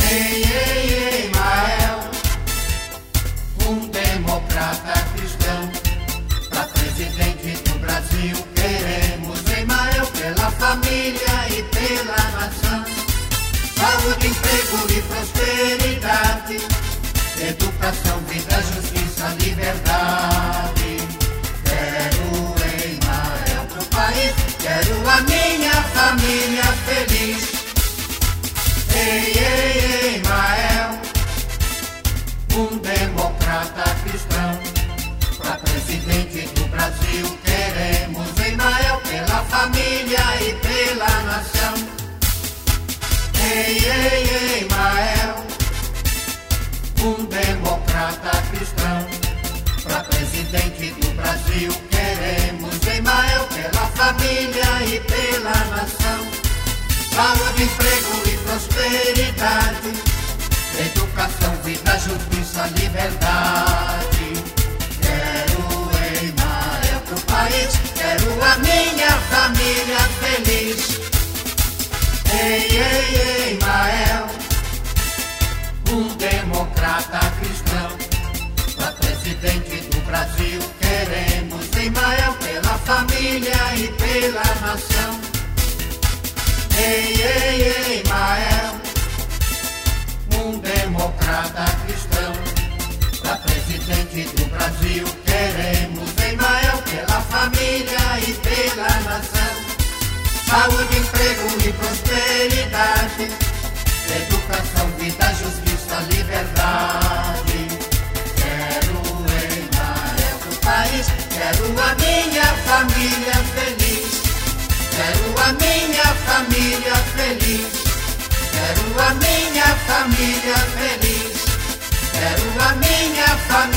Ei, Mael, um democrata cristão. Pra presidente do Brasil queremos Emael, pela família e pela nação. Saúde, emprego e prosperidade, educação, vida, justiça, liberdade. Quero Emael pro país, quero a minha família feliz. Ei, Emael, um democrata cristão. Pra presidente do Brasil queremos Emael, pela família e pela nação. Ei, Emael, um democrata cristão. Pra presidente do Brasil queremos Emael, pela família e pela nação. Saúde, emprego e prosperidade, educação, vida, justiça, liberdade. Quero Emael pro país, quero a minha família feliz. Ei, Emael, um democrata cristão. Pra presidente do Brasil queremos Emael, pela família e pela nação. Ei, Emael, um democrata cristão. Pra presidente do Brasil queremos Emael, pela família e pela nação. Saúde, emprego e prosperidade, educação, vida, justiça, liberdade. Quero Emael pro país, quero a minha família feliz. Quero a minha família feliz. Quero a minha família feliz. Quero a minha família